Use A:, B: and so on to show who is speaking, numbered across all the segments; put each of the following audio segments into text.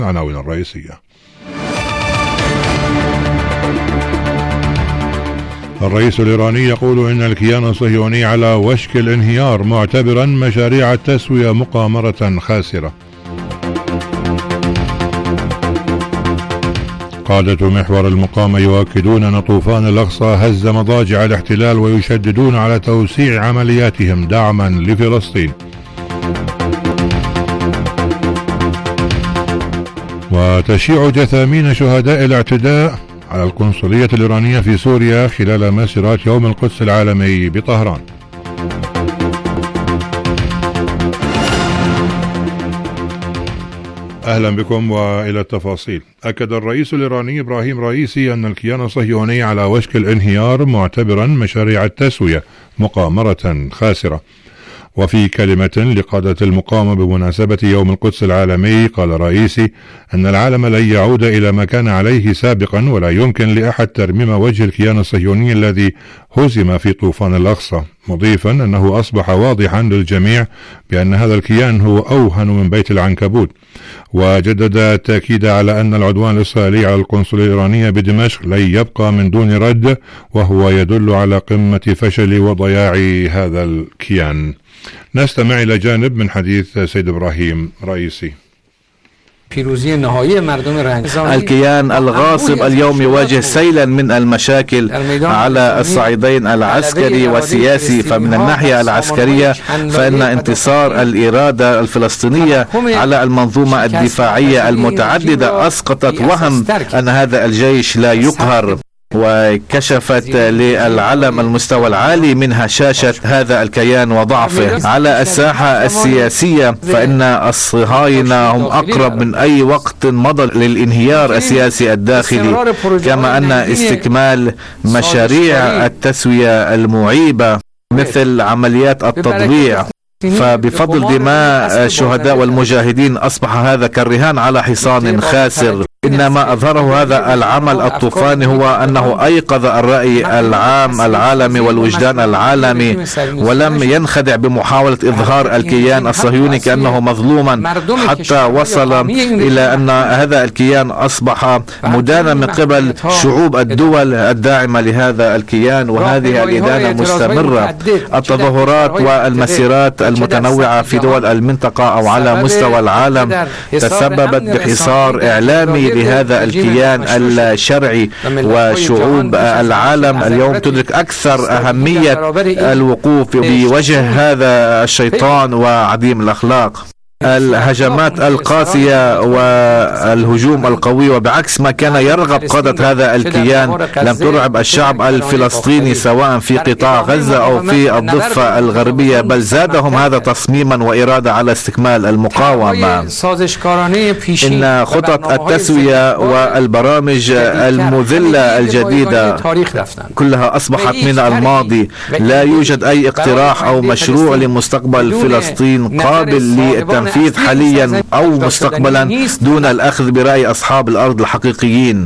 A: العناوين الرئيسية. الرئيس الإيراني يقول إن الكيان الصهيوني على وشك الانهيار، معتبرا مشاريع التسوية مقامرة خاسرة. قادة محور المقاومة يؤكدون أن طوفان الأقصى هز مضاجع الاحتلال ويشددون على توسيع عملياتهم دعما لفلسطين. وتشيع جثامين شهداء الاعتداء على القنصلية الإيرانية في سوريا خلال مسيرات يوم القدس العالمي بطهران. أهلا بكم وإلى التفاصيل. أكد الرئيس الإيراني إبراهيم رئيسي أن الكيان الصهيوني على وشك الانهيار، معتبرا مشاريع التسوية مقامرة خاسرة. وفي كلمة لقادة المقاومة بمناسبة يوم القدس العالمي، قال رئيسي أن العالم لن يعود إلى ما كان عليه سابقا، ولا يمكن لأحد ترميم وجه الكيان الصهيوني الذي هزم في طوفان الأقصى، مضيفا أنه أصبح واضحا للجميع بأن هذا الكيان هو أوهن من بيت العنكبوت. وجدد التأكيد على أن العدوان الإسرائيلي على القنصلية الإيرانية بدمشق لن يبقى من دون رد، وهو يدل على قمة فشل وضياع هذا الكيان. نستمع إلى جانب من حديث سيد إبراهيم رئيسي.
B: الكيان الغاصب اليوم يواجه سيلا من المشاكل على الصعيدين العسكري والسياسي. فمن الناحية العسكرية فإن انتصار الإرادة الفلسطينية على المنظومة الدفاعية المتعددة أسقطت وهم أن هذا الجيش لا يقهر، وكشفت للعالم المستوى العالي من هشاشة هذا الكيان وضعفه. على الساحة السياسية فإن الصهاينة هم أقرب من أي وقت مضى للانهيار السياسي الداخلي، كما أن استكمال مشاريع التسوية المعيبة مثل عمليات التطبيع، فبفضل دماء الشهداء والمجاهدين أصبح هذا كالرهان على حصان خاسر. إنما أظهره هذا العمل الطوفاني هو أنه أيقظ الرأي العام العالمي والوجدان العالمي، ولم ينخدع بمحاولة إظهار الكيان الصهيوني كأنه مظلوما، حتى وصل إلى أن هذا الكيان أصبح مدانا من قبل شعوب الدول الداعمة لهذا الكيان، وهذه الإدانة مستمرة. التظاهرات والمسيرات المتنوعة في دول المنطقة أو على مستوى العالم تسببت بحصار إعلامي لهذا الكيان الشرعي، وشعوب العالم اليوم تدرك أكثر أهمية الوقوف بوجه هذا الشيطان وعديم الأخلاق. الهجمات القاسية والهجوم القوي، وبعكس ما كان يرغب قادة هذا الكيان، لم ترعب الشعب الفلسطيني سواء في قطاع غزة أو في الضفة الغربية، بل زادهم هذا تصميما وإرادة على استكمال المقاومة. إن خطط التسوية والبرامج المذلة الجديدة كلها أصبحت من الماضي. لا يوجد أي اقتراح أو مشروع لمستقبل فلسطين قابل للتنفيذ حاليا أو مستقبلا دون الأخذ برأي أصحاب الأرض الحقيقيين.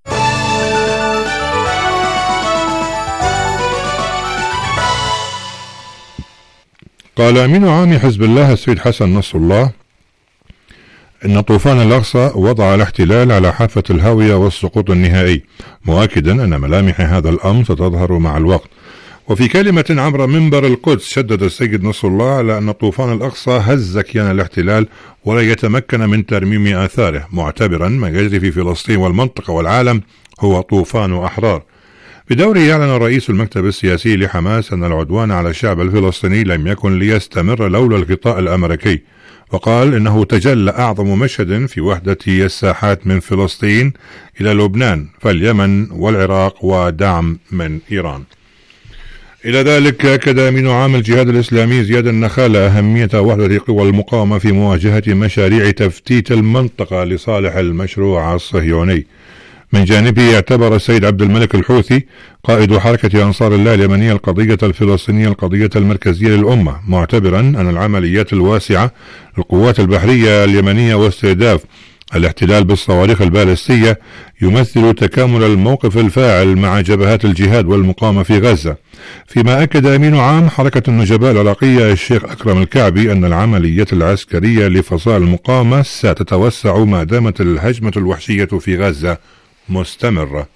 A: قال أمين عام حزب الله السيد حسن نصر الله إن طوفان الأقصى وضع الاحتلال على حافة الهاوية والسقوط النهائي، مؤكدا أن ملامح هذا الأمر ستظهر مع الوقت. وفي كلمة عبر منبر القدس شدد السيد نصر الله على أن طوفان الأقصى هز كيان الاحتلال ولا يتمكن من ترميم آثاره، معتبرا ما يجري في فلسطين والمنطقة والعالم هو طوفان أحرار. بدوره أعلن رئيس المكتب السياسي لحماس أن العدوان على الشعب الفلسطيني لم يكن ليستمر لولا الغطاء الأمريكي، وقال إنه تجلى أعظم مشهد في وحدة الساحات من فلسطين إلى لبنان فاليمن والعراق ودعم من إيران. إلى ذلك أكد أمين عام الجهاد الإسلامي زياد النخالة أهمية وحدة قوى المقاومة في مواجهة مشاريع تفتيت المنطقة لصالح المشروع الصهيوني. من جانبه اعتبر السيد عبد الملك الحوثي قائد حركة أنصار الله اليمنية القضية الفلسطينية القضية المركزية للأمة، معتبرا أن العمليات الواسعة للقوات البحرية اليمنية واستهداف الاحتلال بالصواريخ البالستية يمثل تكامل الموقف الفاعل مع جبهات الجهاد والمقاومة في غزة، فيما أكد أمين عام حركة النجباء العراقية الشيخ أكرم الكعبي أن العملية العسكرية لفصائل المقاومة ستتوسع ما دامت الهجمة الوحشية في غزة مستمرة.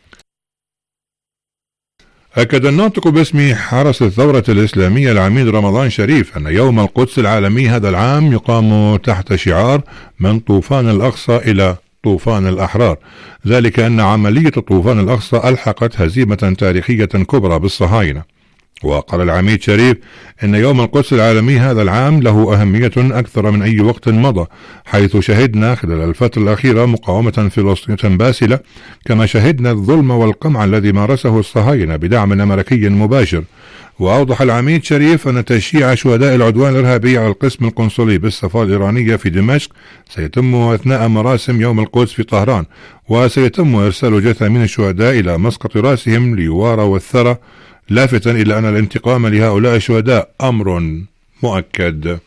A: أكد الناطق باسم حرس الثورة الإسلامية العميد رمضان شريف أن يوم القدس العالمي هذا العام يقام تحت شعار من طوفان الأقصى إلى طوفان الأحرار، ذلك أن عملية طوفان الأقصى ألحقت هزيمة تاريخية كبرى بالصهاينة. وقال العميد شريف إن يوم القدس العالمي هذا العام له أهمية أكثر من أي وقت مضى، حيث شهدنا خلال الفترة الأخيرة مقاومة فلسطينية باسلة، كما شهدنا الظلم والقمع الذي مارسه الصهاينة بدعم أمريكي مباشر. وأوضح العميد شريف أن تشييع شهداء العدوان الإرهابي على القسم القنصلي بالسفارة الإيرانية في دمشق سيتم أثناء مراسم يوم القدس في طهران، وسيتم إرسال جثامين الشهداء إلى مسقط رأسهم ليوارى والثرى، لافتا إلى أن الانتقام لهؤلاء الشهداء أمر مؤكد.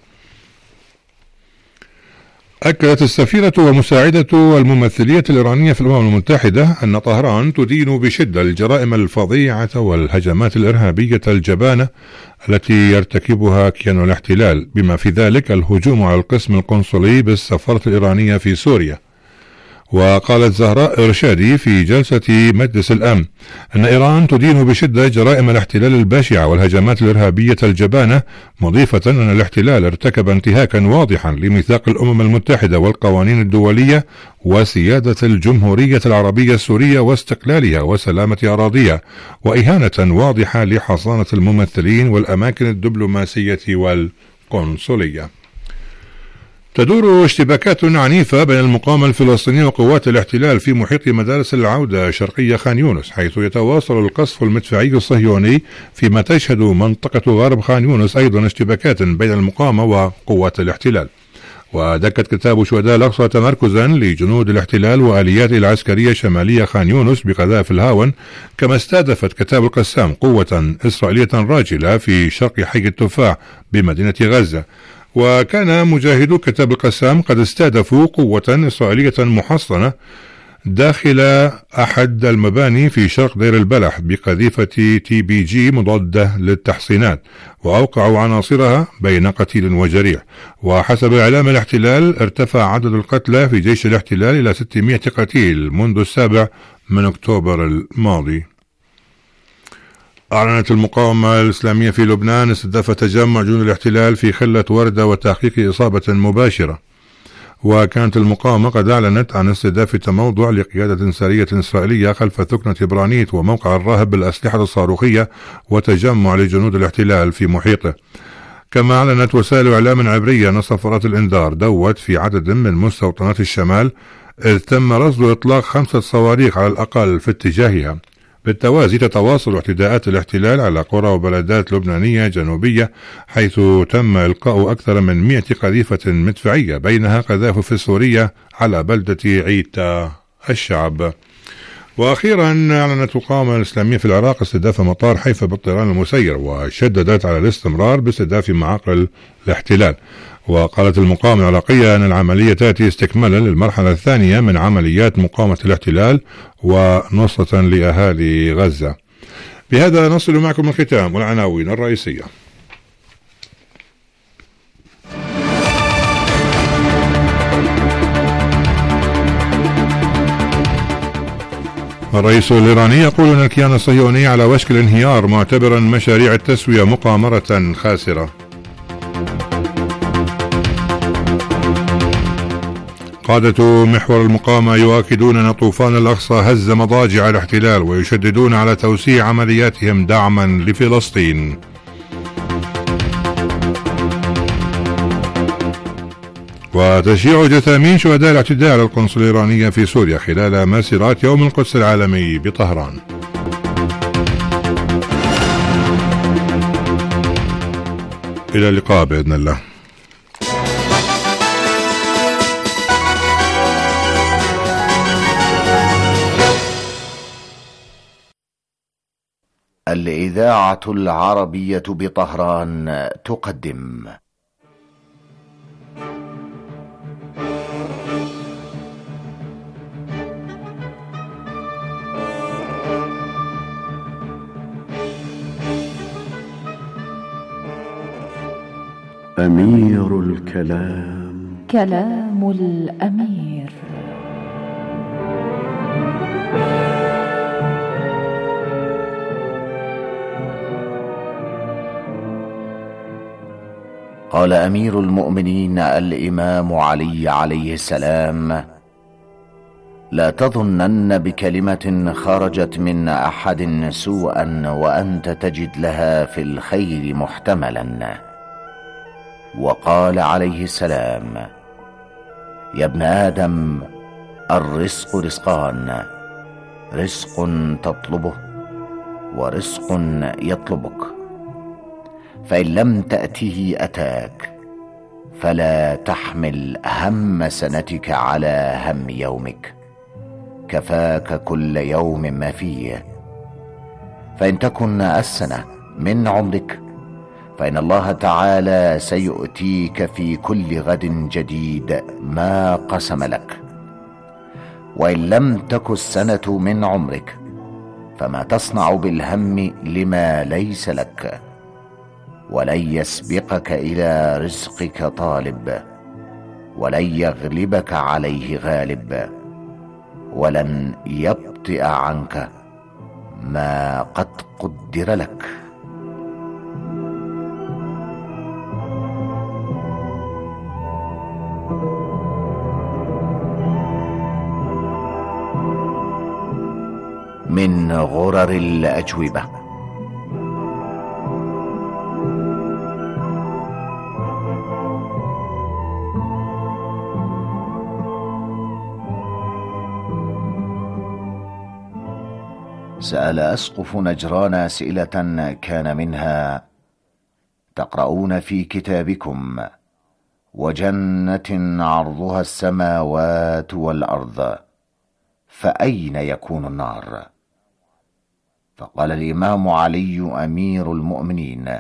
A: أكدت السفيرة ومساعدة الممثلية الإيرانية في الأمم المتحدة أن طهران تدين بشدة الجرائم الفظيعة والهجمات الإرهابية الجبانة التي يرتكبها كيان الاحتلال، بما في ذلك الهجوم على القسم القنصلي بالسفارة الإيرانية في سوريا. وقالت زهراء إرشادي في جلسة مجلس الأمن أن إيران تدين بشدة جرائم الاحتلال البشعة والهجمات الإرهابية الجبانة، مضيفة أن الاحتلال ارتكب انتهاكا واضحا لميثاق الأمم المتحدة والقوانين الدولية وسيادة الجمهورية العربية السورية واستقلالها وسلامة أراضيها، وإهانة واضحة لحصانة الممثلين والأماكن الدبلوماسية والقنصلية. تدور اشتباكات عنيفة بين المقاومة الفلسطينية وقوات الاحتلال في محيط مدارس العودة شرقية خان يونس، حيث يتواصل القصف المدفعي الصهيوني، فيما تشهد منطقة غرب خان يونس أيضا اشتباكات بين المقاومة وقوات الاحتلال. ودكت كتاب شهداء الأقصى تمركزا لجنود الاحتلال وآلياته العسكرية شمالية خان يونس بقذائف الهاون، كما استهدفت كتاب القسام قوة إسرائيلية راجلة في شرق حي التفاح بمدينة غزة. وكان مجاهدو كتاب القسام قد استهدفوا قوة إسرائيلية محصنة داخل أحد المباني في شرق دير البلح بقذيفة TPG مضادة للتحصينات، وأوقعوا عناصرها بين قتيل وجريح. وحسب إعلام الاحتلال ارتفع عدد القتلى في جيش الاحتلال إلى 600 قتيل منذ 7 أكتوبر الماضي. أعلنت المقاومة الإسلامية في لبنان استهداف تجمع جنود الاحتلال في خلة وردة وتحقيق إصابة مباشرة. وكانت المقاومة قد أعلنت عن استهداف تموضع لقيادة سرية إسرائيلية خلف ثكنة برانيت وموقع الراهب بالأسلحة الصاروخية وتجمع لجنود الاحتلال في محيطه. كما أعلنت وسائل إعلام عبرية أن صفارات الإنذار دوت في عدد من مستوطنات الشمال، إذ تم رصد إطلاق 5 صواريخ على الأقل في اتجاهها. بالتوازي تتواصل اعتداءات الاحتلال على قرى وبلدات لبنانية جنوبية، حيث تم إلقاء أكثر من 100 قذيفة مدفعية، بينها قذائف سورية على بلدة عيتا الشعب. وأخيرا أعلنت المقاومة الإسلامية في العراق استهداف مطار حيفا بالطيران المسير، وشددت على الاستمرار باستهداف معاقل الاحتلال. وقالت المقاومة العراقية أن العملية تأتي استكمالا للمرحلة الثانية من عمليات مقاومة الاحتلال ونصرة لأهالي غزة. بهذا نصل معكم الختام والعناوين الرئيسية. الرئيس الإيراني يقول أن الكيان الصهيوني على وشك الانهيار، معتبرا مشاريع التسوية مقامرة خاسرة. قادة محور المقاومة يؤكدون أن طوفان الأقصى هز مضاجع الاحتلال، ويشددون على توسيع عملياتهم دعما لفلسطين. وتشييع جثامين شهداء الاعتداء على القنصلية الإيرانية في سوريا خلال مسيرات يوم القدس العالمي بطهران. إلى اللقاء بإذن الله.
C: الإذاعة العربية بطهران تقدم
D: أمير الكلام.
E: كلام الأمير.
C: قال أمير المؤمنين الإمام علي عليه السلام: لا تظنن بكلمة خرجت من أحد سوءا وأنت تجد لها في الخير محتملا. وقال عليه السلام: يا ابن آدم، الرزق رزقان، رزق تطلبه ورزق يطلبك، فإن لم تأته أتاك، فلا تحمل هم سنتك على هم يومك، كفاك كل يوم ما فيه. فإن تكن السنة من عمرك، فإن الله تعالى سيؤتيك في كل غد جديد ما قسم لك. وإن لم تك السنة من عمرك، فما تصنع بالهم لما ليس لك، ولن يسبقك إلى رزقك طالب، ولن يغلبك عليه غالب، ولن يبطئ عنك ما قد قدر لك. من غرر الأجوبة. سأل أسقف نجران أسئلة كان منها: تقرؤون في كتابكم: وجنة عرضها السماوات والأرض، فأين يكون النار؟ فقال الإمام علي أمير المؤمنين: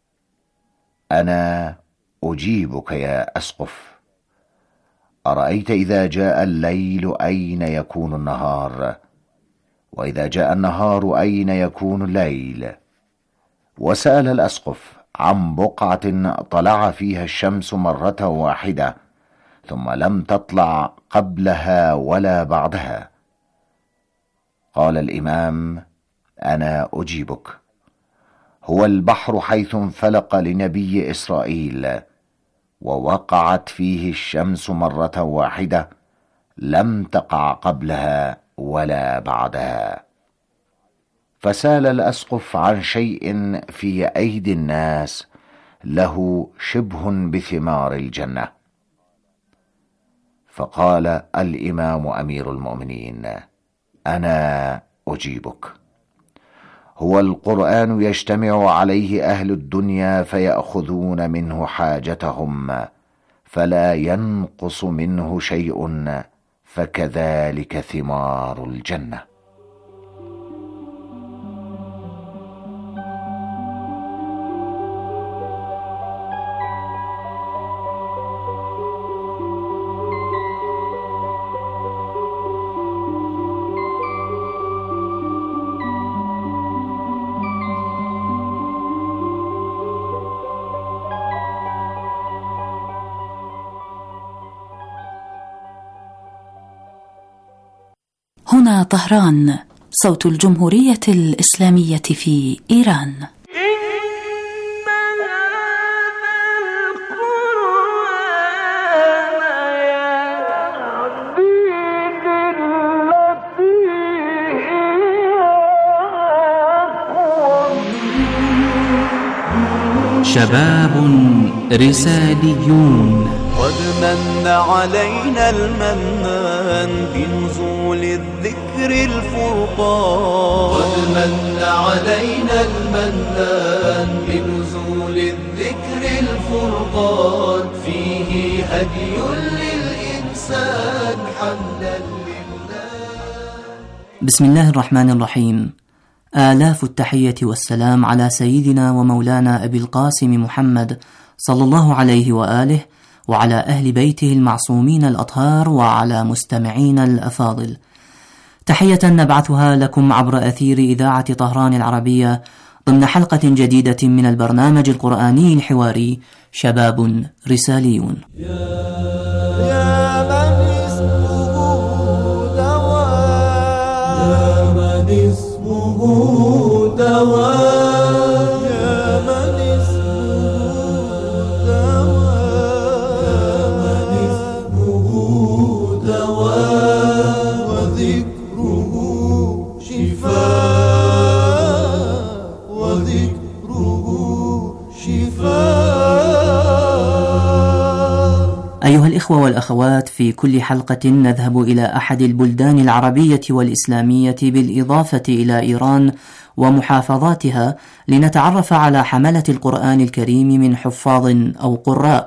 C: أنا أجيبك يا أسقف. أرأيت إذا جاء الليل أين يكون النهار؟ وإذا جاء النهار أين يكون الليل؟ وسأل الأسقف عن بقعة طلع فيها الشمس مرة واحدة ثم لم تطلع قبلها ولا بعدها. قال الإمام: أنا أجيبك. هو البحر حيث انفلق لنبي إسرائيل، ووقعت فيه الشمس مرة واحدة لم تقع قبلها ولا بعدها. فسال الأسقف عن شيء في أيدي الناس له شبه بثمار الجنة. فقال الإمام أمير المؤمنين: أنا أجيبك. هو القرآن يجتمع عليه أهل الدنيا فيأخذون منه حاجتهم، فلا ينقص منه شيء، فكذلك ثمار الجنة.
E: هنا طهران، صوت الجمهورية الإسلامية في إيران.
F: شباب رساليون.
G: قد من علينا المنان بنزول الذكر الفرقان. قد من علينا المنان بنزول الذكر الفرقان. فيه هدي للإنسان حمدا لله.
F: بسم الله الرحمن الرحيم. آلاف التحية والسلام على سيدنا ومولانا أبي القاسم محمد صلى الله عليه وآله، وعلى أهل بيته المعصومين الأطهار، وعلى مستمعين الأفاضل. تحية نبعثها لكم عبر أثير إذاعة طهران العربية ضمن حلقة جديدة من البرنامج القرآني الحواري شباب رساليون. أيها الإخوة والأخوات، في كل حلقة نذهب إلى أحد البلدان العربية والإسلامية بالإضافة إلى إيران ومحافظاتها لنتعرف على حملة القرآن الكريم من حفاظ أو قراء.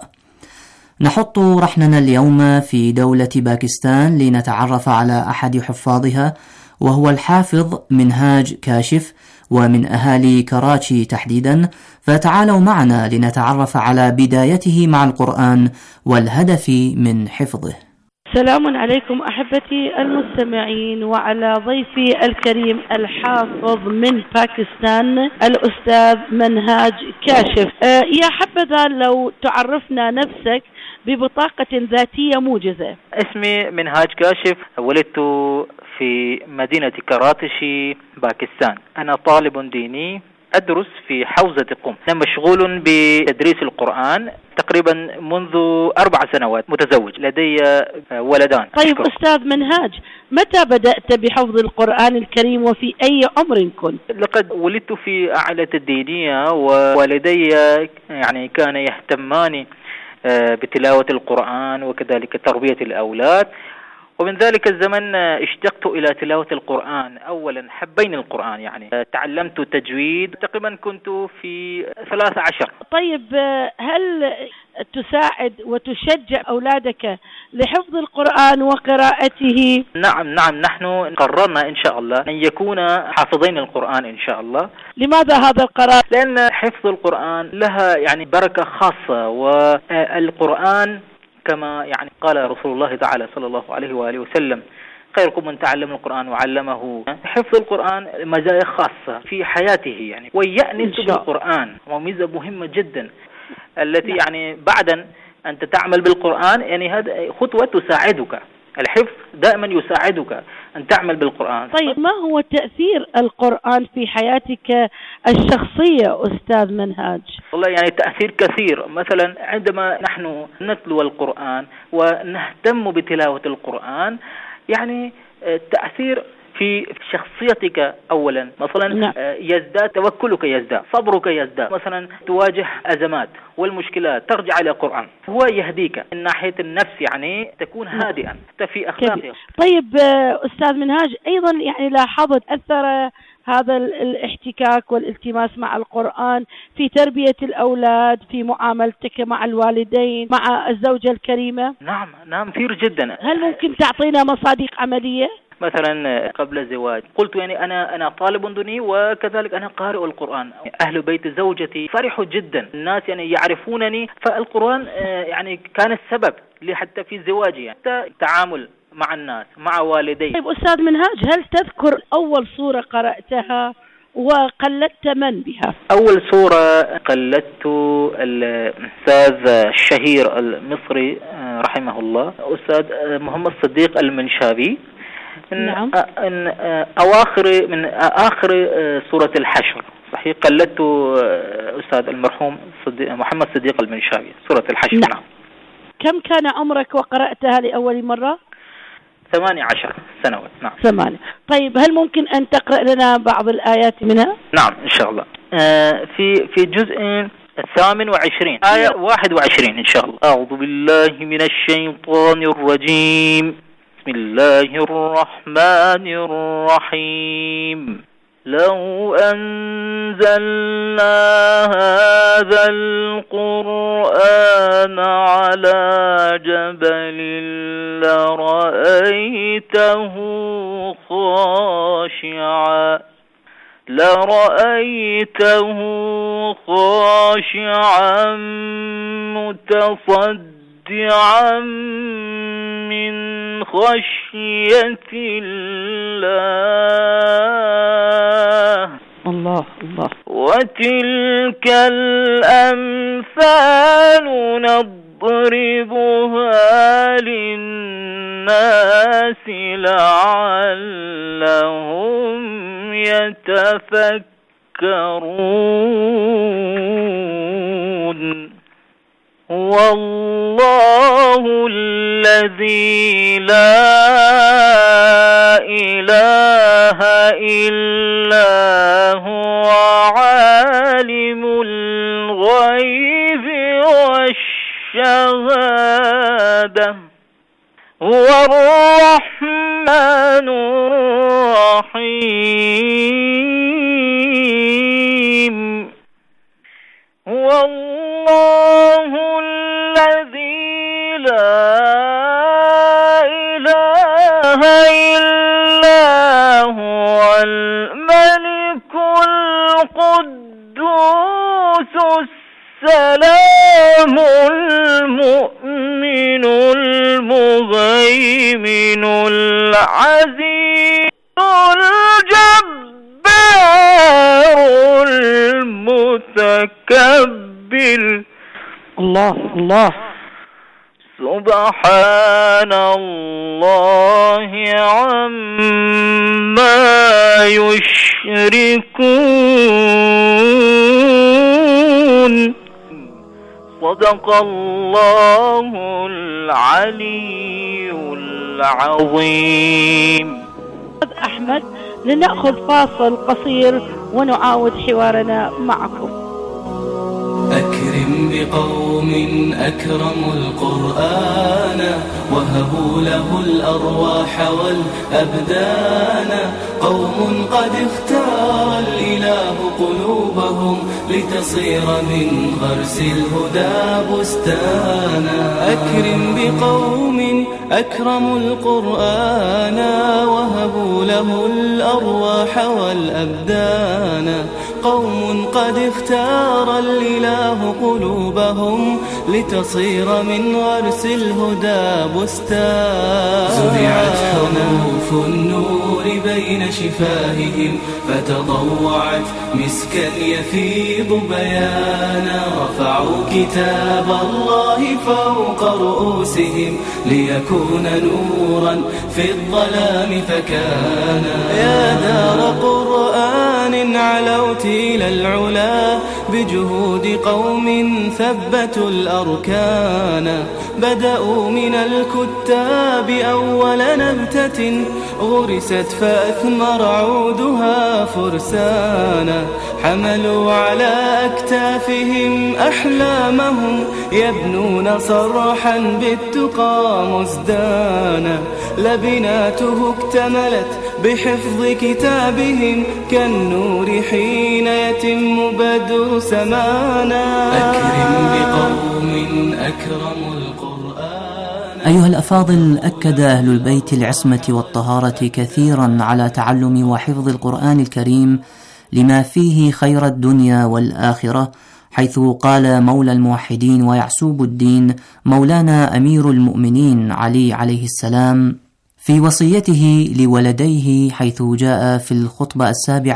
F: نحط رحلنا اليوم في دولة باكستان لنتعرف على أحد حفاظها، وهو الحافظ منهاج كاشف، ومن أهالي كراتشي تحديدا. فتعالوا معنا لنتعرف على بدايته مع القرآن والهدف من حفظه.
H: السلام عليكم أحبتي المستمعين، وعلى ضيفي الكريم الحافظ من باكستان الأستاذ منهاج كاشف. يا حبذا لو تعرفنا نفسك ببطاقة ذاتية موجزة.
I: اسمي منهاج كاشف، ولدت في مدينة كراتشي باكستان. أنا طالب ديني أدرس في حوزة قم. أنا مشغول بتدريس القرآن تقريبا منذ 4 سنوات، متزوج، لدي ولدان.
H: طيب أستاذ منهاج، متى بدأت بحفظ القرآن الكريم وفي أي عمر كنت؟
I: لقد ولدت في عائلة الدينية، ووالدي يعني كان يهتمان بتلاوة القرآن وكذلك تربية الأولاد، ومن ذلك الزمن اشتقت إلى تلاوة القرآن. أولا حبيني القرآن، يعني تعلمت تجويد، تقريبا كنت في 13.
H: طيب هل تساعد وتشجع أولادك لحفظ القرآن وقراءته؟
I: نعم، نحن قررنا إن شاء الله أن يكون حافظين القرآن إن شاء الله.
H: لماذا هذا القرار؟
I: لأن حفظ القرآن لها يعني بركة خاصة، والقرآن كما يعني قال رسول الله تعالى صلى الله عليه وآله وسلم: خيركم من تعلم القرآن وعلمه. حفظ القرآن مزايا خاصة في حياته يعني، ويأنس بالقرآن، وميزة مهمة جدا التي يعني بعد أنت تعمل بالقرآن، يعني هذا خطوة تساعدك. الحفظ دائما يساعدك أن تعمل بالقرآن.
H: طيب ما هو تأثير القرآن في حياتك الشخصية أستاذ منهاج؟
I: والله يعني تأثير كثير. مثلا عندما نحن نتلو القرآن ونهتم بتلاوة القرآن، يعني تأثير في شخصيتك أولا. مثلا يزداد توكلك، يزداد صبرك، يزداد. مثلا تواجه أزمات والمشكلات ترجع إلى القرآن، هو يهديك من ناحية النفس، يعني تكون هادئا في أخلاقك.
H: طيب أستاذ منهاج، أيضا يعني لاحظت أثر هذا الاحتكاك والالتماس مع القرآن في تربية الأولاد، في معاملتك مع الوالدين، مع الزوجة الكريمة؟
I: نعم كثير جدا.
H: هل ممكن تعطينا مصادق عملية؟
I: مثلا قبل الزواج قلت يعني أنا طالب ديني، وكذلك أنا قارئ القرآن. أهل بيت زوجتي فرحوا جدا، الناس يعني يعرفونني، فالقرآن يعني كان السبب لي حتى في زواجي، يعني التعامل مع الناس، مع والدي.
H: طيب أستاذ منهاج، هل تذكر أول سورة قرأتها وقلدت من بها؟
I: أول سورة قلدت الأستاذ الشهير المصري رحمه الله، أستاذ محمد صديق المنشابي،
H: نعم.
I: من آخر سورة الحشر. صحيح قلدت أستاذ المرحوم محمد صديق المنشابي سورة الحشر. نعم.
H: كم كان عمرك وقرأتها لأول مرة؟
I: 18 سنوات. نعم
H: 8. طيب هل ممكن أن تقرأ لنا بعض الآيات منها؟
I: نعم إن شاء الله. في جزء 28 آية 21 إن شاء الله. أعوذ بالله من الشيطان الرجيم. بسم الله الرحمن الرحيم. لو أنزلنا هذا القرآن على جبل لرأيته خاشعا متصدعا من خشية الله.
H: الله
I: وتلك الأمثال نضربها للناس لعلهم يتفكرون هو الله الذي لا إله إلا هو عالم الغيب والشهادة هو الرحمن الرحيم هو الله الذي لا إله إلا هو الملك القدوس السلام المؤمن المهيمن العزيز الجبار المتكبر الله سبحان الله عما يشركون صدق الله العلي العظيم.
H: أحمد لنأخذ فاصل قصير ونعاود حوارنا معكم.
G: أكرم بقوم أكرموا القرآن وهبوا له الأرواح والأبدان قوم قد اختار الإله قلوبهم لتصير من غرس الهدى بستانا. أكرم بقوم أكرموا القرآن وهبوا له الأرواح والأبدان قوم قد اختار الإله قلوبهم لتصير من غرس الهدى بستانا. زرعت حروف النور بين شفاههم فتضوعت مسكا يفيض بيانا. رفعوا كتاب الله فوق رؤوسهم ليكون نورا في الظلام فكان. يا دار قرآن علوت إلى العلا بجهود قوم ثبتوا الأركان. بدأوا من الكتاب أول نبتة غرست فأثمر عودها فرسانا. حملوا على أكتافهم أحلامهم يبنون صرحا بالتقى مزدانا. لبناته اكتملت بحفظ كتابهم كالنور حين يتم بدر سمانا. أكرم بقوم أكرموا القرآن.
F: أيها الأفاضل، أكد أهل البيت العصمة والطهارة كثيرا على تعلم وحفظ القرآن الكريم لما فيه خير الدنيا والآخرة، حيث قال مولى الموحدين ويعسوب الدين مولانا أمير المؤمنين علي عليه السلام في وصيته لولديه، حيث جاء في الخطبة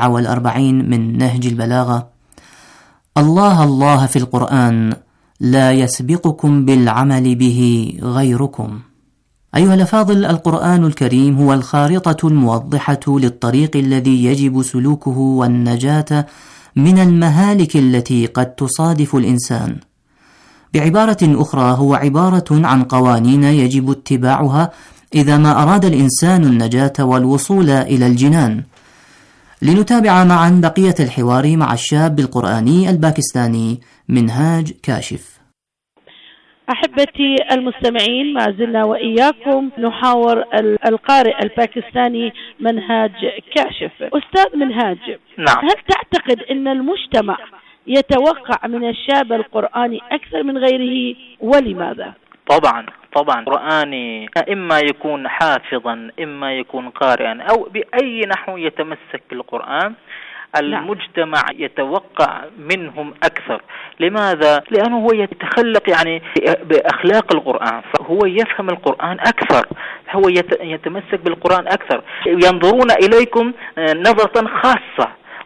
F: 47 من نهج البلاغة: الله الله في القرآن لا يسبقكم بالعمل به غيركم. أيها الأفاضل، القرآن الكريم هو الخارطة الموضحة للطريق الذي يجب سلوكه والنجاة من المهالك التي قد تصادف الإنسان. بعبارة أخرى، هو عبارة عن قوانين يجب اتباعها إذا ما أراد الإنسان النجاة والوصول إلى الجنان. لنتابع معا بقية الحوار مع الشاب القرآني الباكستاني منهاج كاشف.
H: أحبتي المستمعين، ما زلنا وإياكم نحاور القارئ الباكستاني منهاج كاشف. أستاذ منهاج،
I: نعم.
H: هل تعتقد أن المجتمع يتوقع من الشاب القرآني أكثر من غيره، ولماذا؟
I: طبعا القرآني إما يكون حافظا إما يكون قارئا أو بأي نحو يتمسك بالقرآن، المجتمع يتوقع منهم أكثر. لماذا؟ لأنه هو يتخلق بأخلاق القرآن، فهو يفهم القرآن أكثر، هو يتمسك بالقرآن أكثر. ينظرون إليكم نظرة خاصة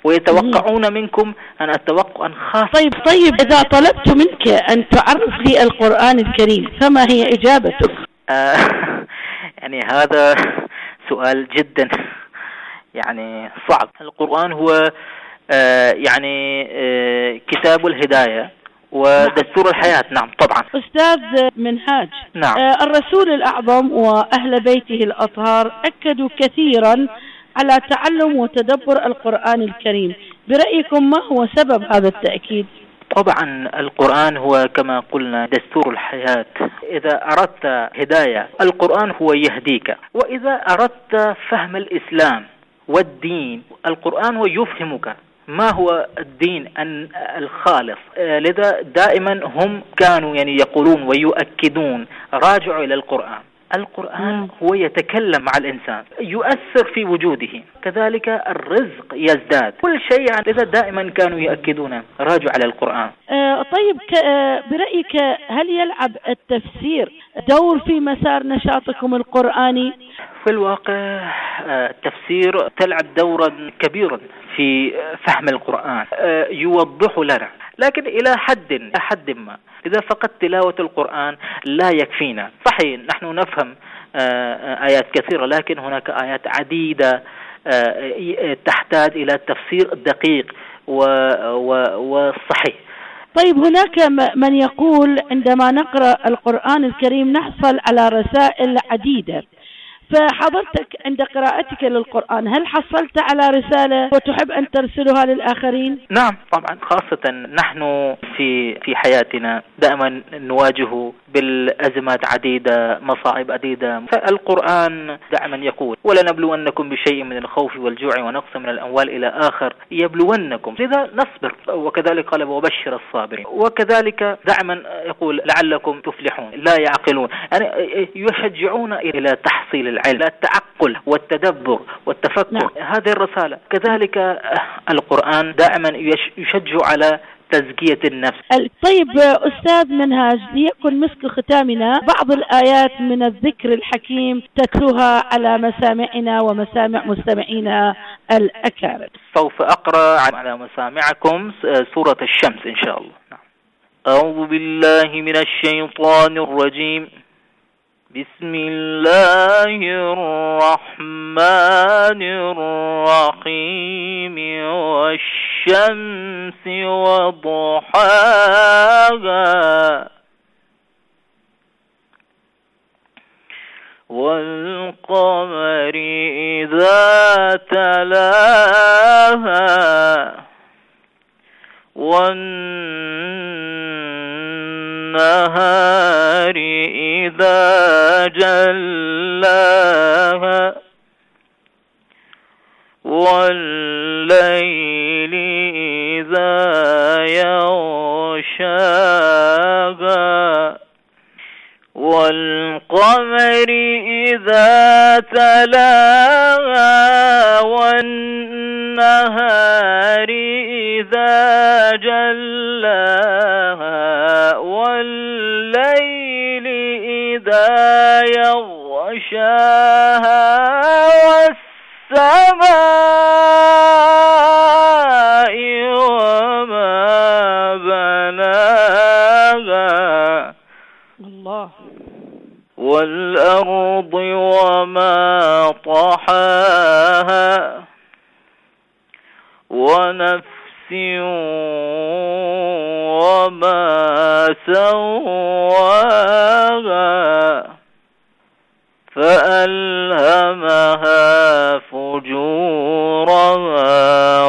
I: ويتوقعون منكم أن أتوقعا خاصا.
H: طيب إذا طلبت منك أن تعرف لي القرآن الكريم فما هي إجابتك؟
I: يعني هذا سؤال جدا يعني صعب. القرآن هو يعني كتاب الهداية ودستور الحياة. نعم طبعا.
H: أستاذ منهاج،
I: نعم.
H: الرسول الأعظم وأهل بيته الأطهار أكدوا كثيرا على تعلم وتدبر القرآن الكريم، برأيكم ما هو سبب هذا التأكيد؟
I: طبعا القرآن هو كما قلنا دستور الحياة. إذا أردت هداية القرآن هو يهديك، وإذا أردت فهم الإسلام والدين القرآن هو يفهمك ما هو الدين الخالص. لذا دائما هم كانوا يعني يقولون ويؤكدون راجعوا إلى القرآن. القرآن هو يتكلم مع الإنسان، يؤثر في وجوده، كذلك الرزق يزداد، كل شيء يعني. لذا دائما كانوا يؤكدون راجعوا على القرآن.
H: طيب برأيك هل يلعب التفسير دور في مسار نشاطكم القرآني؟
I: في الواقع التفسير تلعب دورا كبيرا في فهم القرآن، يوضح لنا، لكن إلى حد ما. إذا فقط تلاوة القرآن لا يكفينا. صحيح نحن نفهم آيات كثيرة، لكن هناك آيات عديدة تحتاج إلى تفسير دقيق وصحيح.
H: طيب هناك من يقول عندما نقرأ القرآن الكريم نحصل على رسائل عديدة، فحضرتك عند قراءتك للقرآن هل حصلت على رسالة وتحب أن ترسلها للآخرين؟
I: نعم طبعا، خاصة نحن في حياتنا دائما نواجه بالأزمات عديدة، مصاعب عديدة. فالقرآن دائما يقول ولنبلونكم بشيء من الخوف والجوع ونقص من الأموال إلى آخر يبلونكم، لذا نصبر. وكذلك قال وبشر الصابرين. وكذلك دائما يقول لعلكم تفلحون. لا يعقلون، يعني يشجعون إلى تحصيل العلم، التعقل والتدبر والتفكر. نعم. هذه الرسالة. كذلك القرآن دائما يشجع على تزكية النفس.
H: طيب أستاذ منهاج، ليكن مسك ختامنا بعض الآيات من الذكر الحكيم تتلوها على مسامعنا ومسامع مستمعينا الأكارم.
I: سوف أقرأ على مسامعكم سورة الشمس إن شاء الله. نعم. أعوذ بالله من الشيطان الرجيم. بسم الله الرحمن الرحيم. والشمس وضحاها والقمر إذا تلاها والنهار إذا جلاها والليل إذا يغشاها والقمر إذا تلاها والنهار إذا جلاها والليل إذا يغشاها والسماء وما بناها
H: الله
I: والأرض وما طحاها ونفس وما سواها فألهمها فجورها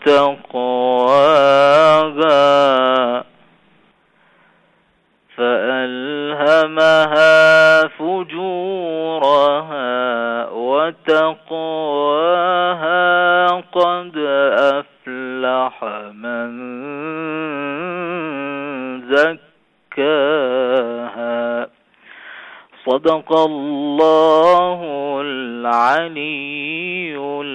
I: وتقواها فألهمها فجورها وتقواها قد أفلح من زكاها صدق الله العلي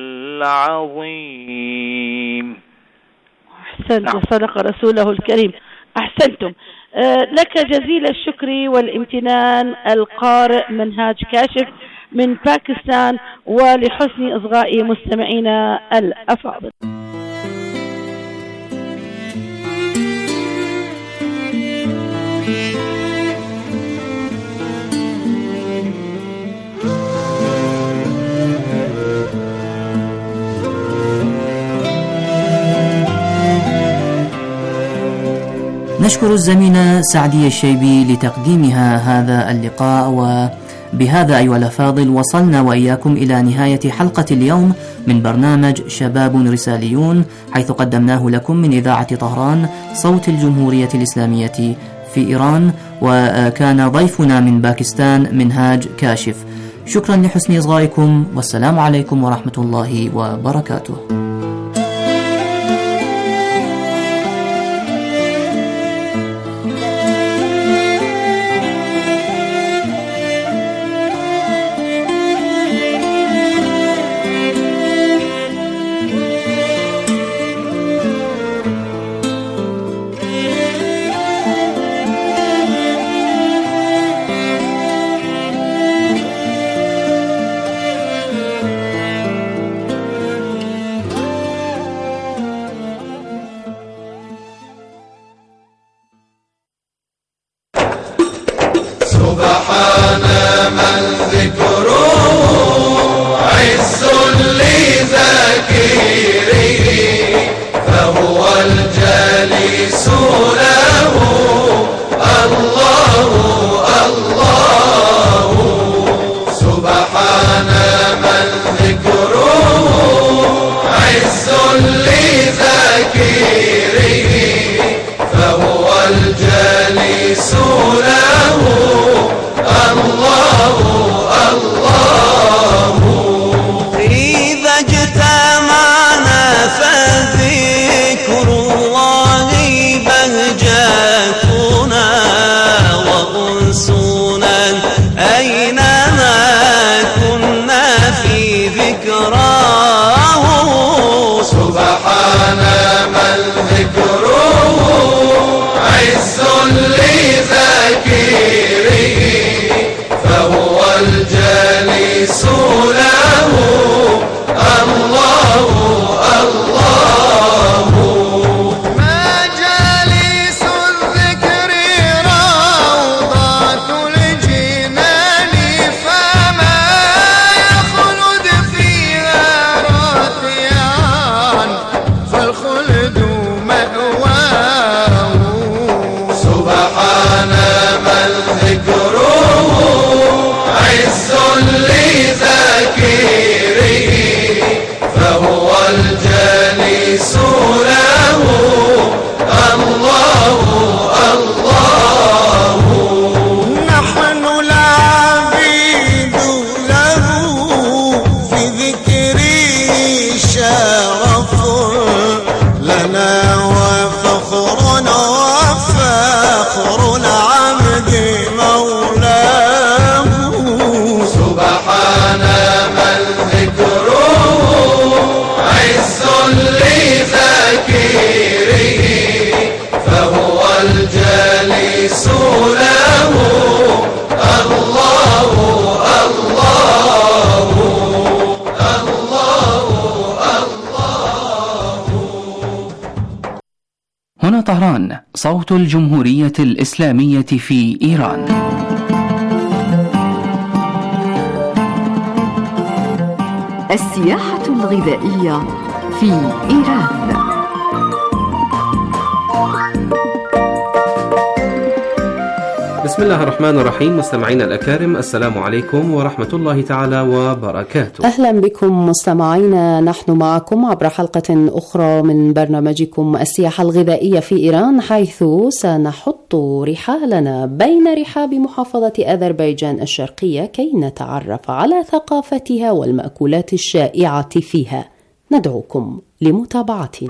I: العظيم.
H: أحسنت وصدق رسوله الكريم. أحسنتم. لك جزيل الشكر والامتنان القارئ منهاج كاشف من باكستان، ولحسن إصغاء مستمعينا الأفاضل.
F: نشكر الزميلة سعدية الشيبي لتقديمها هذا اللقاء. وبهذا أيها الأفاضل وصلنا وإياكم إلى نهاية حلقة اليوم من برنامج شباب رساليون، حيث قدمناه لكم من إذاعة طهران صوت الجمهورية الإسلامية في إيران، وكان ضيفنا من باكستان منهاج كاشف. شكرا لحسن إصغائكم، والسلام عليكم ورحمة الله وبركاته. هنا طهران، صوت الجمهورية الإسلامية في إيران.
J: السياحة الغذائية في إيران.
K: بسم الله الرحمن الرحيم. مستمعينا الأكارم، السلام عليكم ورحمة الله تعالى وبركاته.
L: أهلا بكم مستمعينا، نحن معكم عبر حلقة أخرى من برنامجكم السياحة الغذائية في إيران، حيث سنحط رحالنا بين رحاب محافظة أذربيجان الشرقية كي نتعرف على ثقافتها والمأكولات الشائعة فيها. ندعوكم لمتابعتنا.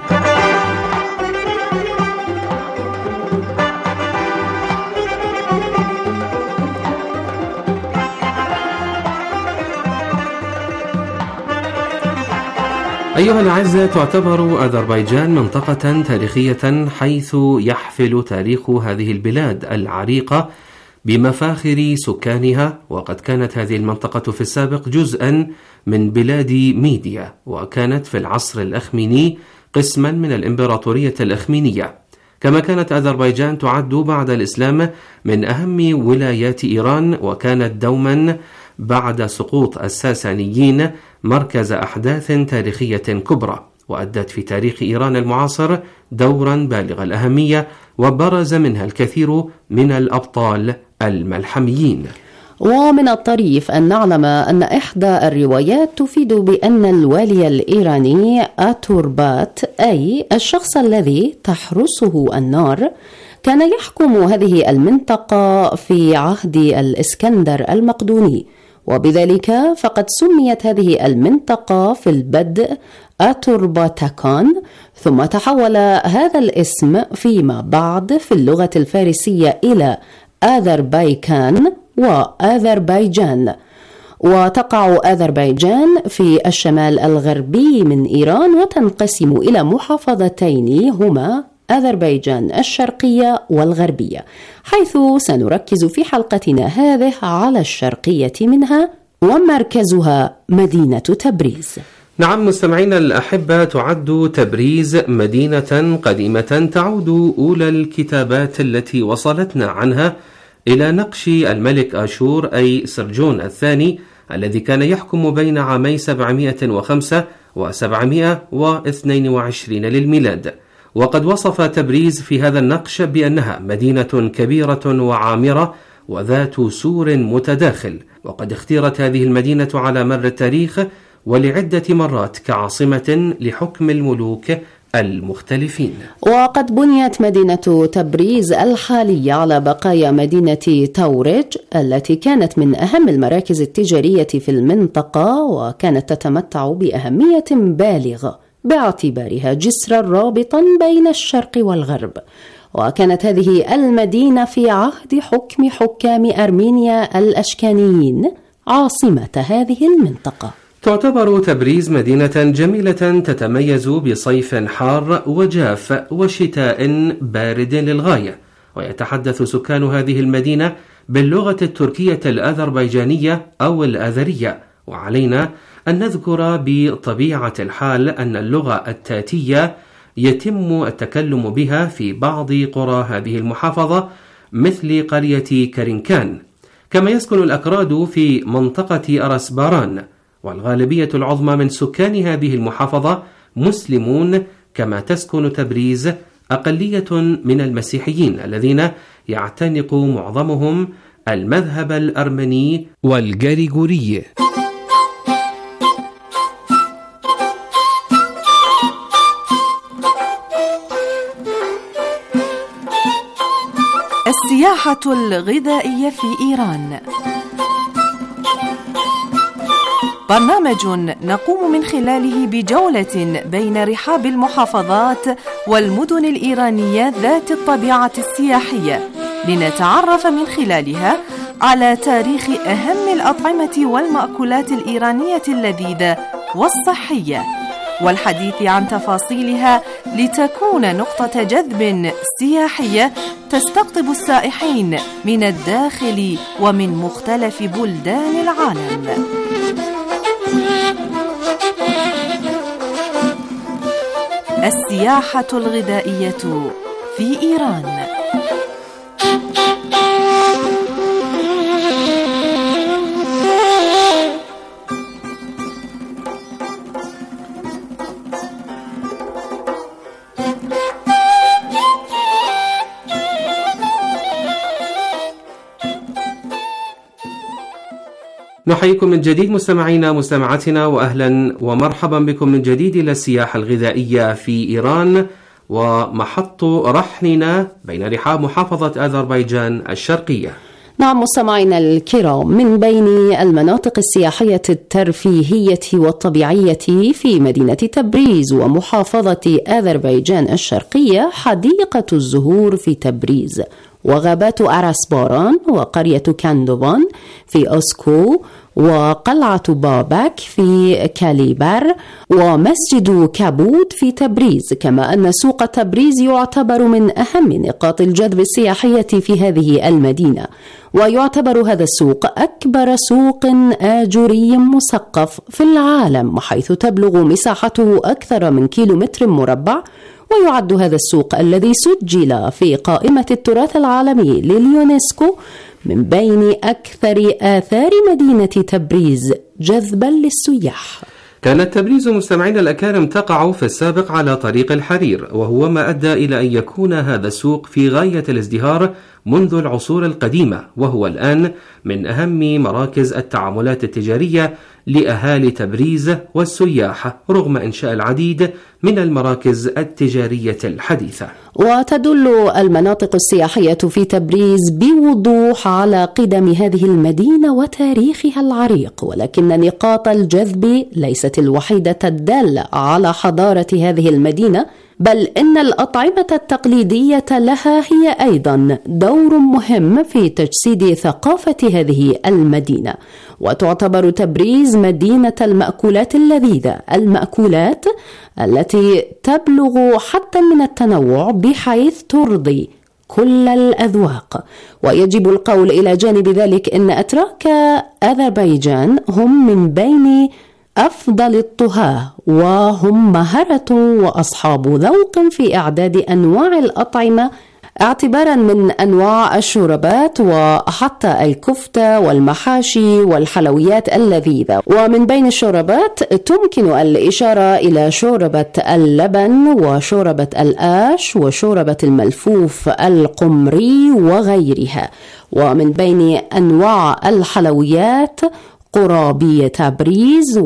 K: أيها الأعزاء، تعتبر أذربيجان منطقة تاريخية، حيث يحفل تاريخ هذه البلاد العريقة بمفاخر سكانها، وقد كانت هذه المنطقة في السابق جزءا من بلاد ميديا، وكانت في العصر الأخميني قسما من الإمبراطورية الأخمينية. كما كانت أذربيجان تعد بعد الإسلام من أهم ولايات إيران، وكانت دوما بعد سقوط الساسانيين مركز أحداث تاريخية كبرى، وأدت في تاريخ إيران المعاصر دورا بالغ الأهمية، وبرز منها الكثير من الأبطال الملحميين.
L: ومن الطريف أن نعلم أن إحدى الروايات تفيد بأن الوالي الإيراني آتوربات، أي الشخص الذي تحرسه النار، كان يحكم هذه المنطقة في عهد الإسكندر المقدوني، وبذلك فقد سميت هذه المنطقة في البدء آتورباتاكان، ثم تحول هذا الاسم فيما بعد في اللغة الفارسية إلى آذربايجان وآذربيجان. وتقع آذربيجان في الشمال الغربي من إيران، وتنقسم إلى محافظتين هما آذربيجان الشرقية والغربية، حيث سنركز في حلقتنا هذه على الشرقية منها ومركزها مدينة تبريز.
K: نعم مستمعينا الأحبة، تعد تبريز مدينة قديمة تعود أولى الكتابات التي وصلتنا عنها إلى نقش الملك آشور أي سرجون الثاني، الذي كان يحكم بين عامي 705 و 722 للميلاد. وقد وصف تبريز في هذا النقش بأنها مدينة كبيرة وعامرة وذات سور متداخل، وقد اختيرت هذه المدينة على مر التاريخ ولعدة مرات كعاصمة لحكم الملوك المختلفين.
L: وقد بنيت مدينة تبريز الحالية على بقايا مدينة تورج التي كانت من أهم المراكز التجارية في المنطقة، وكانت تتمتع بأهمية بالغة باعتبارها جسرا رابطا بين الشرق والغرب. وكانت هذه المدينة في عهد حكم حكام أرمينيا الأشكانيين عاصمة هذه المنطقة.
K: تعتبر تبريز مدينة جميلة تتميز بصيف حار وجاف وشتاء بارد للغاية، ويتحدث سكان هذه المدينة باللغة التركية الأذربيجانية أو الآذرية. وعلينا أن نذكر بطبيعة الحال أن اللغة التاتية يتم التكلم بها في بعض قرى هذه المحافظة مثل قرية كرنكان، كما يسكن الأكراد في منطقة أرسباران، والغالبية العظمى من سكان هذه المحافظة مسلمون، كما تسكن تبريز أقلية من المسيحيين الذين يعتنق معظمهم المذهب الأرمني والجريجوري.
M: السياحة الغذائية في إيران، برنامج نقوم من خلاله بجولة بين رحاب المحافظات والمدن الإيرانية ذات الطبيعة السياحية، لنتعرف من خلالها على تاريخ أهم الأطعمة والمأكولات الإيرانية اللذيذة والصحية، والحديث عن تفاصيلها لتكون نقطة جذب سياحية تستقطب السائحين من الداخل ومن مختلف بلدان العالم. السياحة الغذائية في إيران.
K: نحييكم من جديد مستمعينا مستمعاتنا، وأهلا ومرحبا بكم من جديد إلى السياحة الغذائية في إيران، ومحط رحلنا بين رحاب محافظة أذربيجان الشرقية.
L: نعم مستمعينا الكرام، من بين المناطق السياحية الترفيهية والطبيعية في مدينة تبريز ومحافظة أذربيجان الشرقية حديقة الزهور في تبريز، وغابات أرسباران، وقرية كاندوفان في أسكو، وقلعة بابك في كاليبر، ومسجد كابود في تبريز. كما أن سوق تبريز يعتبر من أهم نقاط الجذب السياحية في هذه المدينة، ويعتبر هذا السوق أكبر سوق آجري مثقف في العالم، حيث تبلغ مساحته أكثر من كيلومتر مربع. ويعد هذا السوق الذي سجل في قائمة التراث العالمي لليونسكو من بين أكثر آثار مدينة تبريز جذبا للسياح.
K: كان التبريز مستمعين الأكارم تقع في السابق على طريق الحرير، وهو ما أدى إلى أن يكون هذا السوق في غاية الازدهار منذ العصور القديمة، وهو الآن من أهم مراكز التعاملات التجارية لأهالي تبريز والسياح، رغم إنشاء العديد من المراكز التجارية الحديثة.
L: وتدل المناطق السياحية في تبريز بوضوح على قدم هذه المدينة وتاريخها العريق، ولكن نقاط الجذب ليست الوحيدة الدالة على حضارة هذه المدينة، بل إن الأطعمة التقليدية لها هي أيضا دور مهم في تجسيد ثقافة هذه المدينة. وتعتبر تبريز مدينة المأكولات اللذيذة، المأكولات التي تبلغ حتى من التنوع بحيث ترضي كل الأذواق. ويجب القول إلى جانب ذلك إن أتراك أذربيجان هم من بين أفضل الطهاة، وهم مهرة وأصحاب ذوق في إعداد أنواع الأطعمة، اعتبارا من أنواع الشوربات وحتى الكفتة والمحاشي والحلويات اللذيذة. ومن بين الشوربات تمكن الإشارة إلى شوربة اللبن وشوربة الآش وشوربة الملفوف القمري وغيرها. ومن بين أنواع الحلويات قرابي تبريز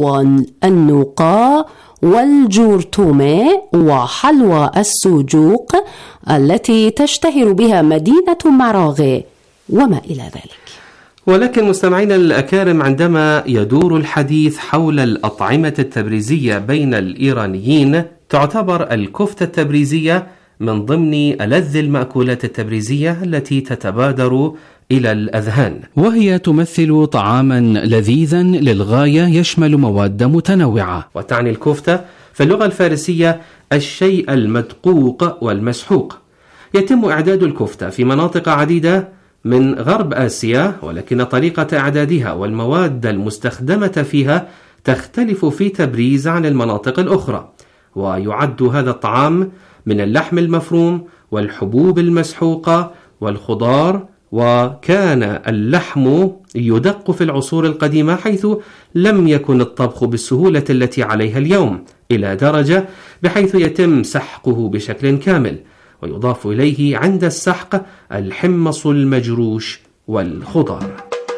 L: والنقاء والجورتومي وحلوى السجوق التي تشتهر بها مدينة مراغي وما إلى ذلك.
K: ولكن مستمعين الأكارم، عندما يدور الحديث حول الأطعمة التبريزية بين الإيرانيين، تعتبر الكفتة التبريزية من ضمن ألذ المأكولات التبريزية التي تتبادر إلى الأذهان، وهي تمثل طعاما لذيذا للغاية يشمل مواد متنوعة. وتعني الكفتة في اللغة الفارسية الشيء المدقوق والمسحوق. يتم إعداد الكفتة في مناطق عديدة من غرب آسيا، ولكن طريقة إعدادها والمواد المستخدمة فيها تختلف في تبريز عن المناطق الأخرى. ويعد هذا الطعام من اللحم المفروم والحبوب المسحوقة والخضار، وكان اللحم يدق في العصور القديمة، حيث لم يكن الطبخ بالسهولة التي عليها اليوم، إلى درجة بحيث يتم سحقه بشكل كامل، ويضاف إليه عند السحق الحمص المجروش والخضار.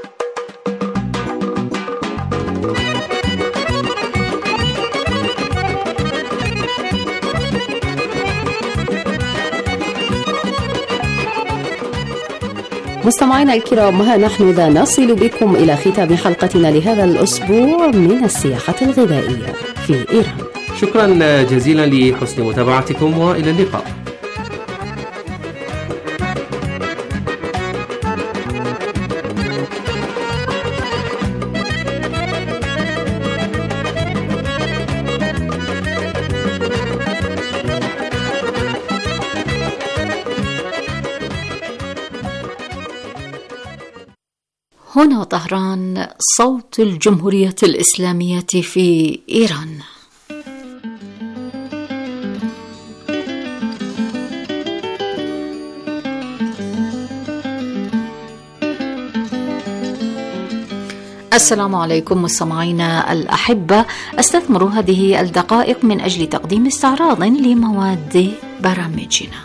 L: مستمعينا الكرام، ها نحن ذا نصل بكم إلى ختام حلقتنا لهذا الأسبوع من السياحة الغذائية في إيران.
K: شكرا جزيلا لحسن متابعتكم، وإلى اللقاء.
E: هنا طهران، صوت الجمهورية الإسلامية في إيران. السلام عليكم مستمعينا الأحبة، أستثمر هذه الدقائق من أجل تقديم استعراض لمواد برامجنا.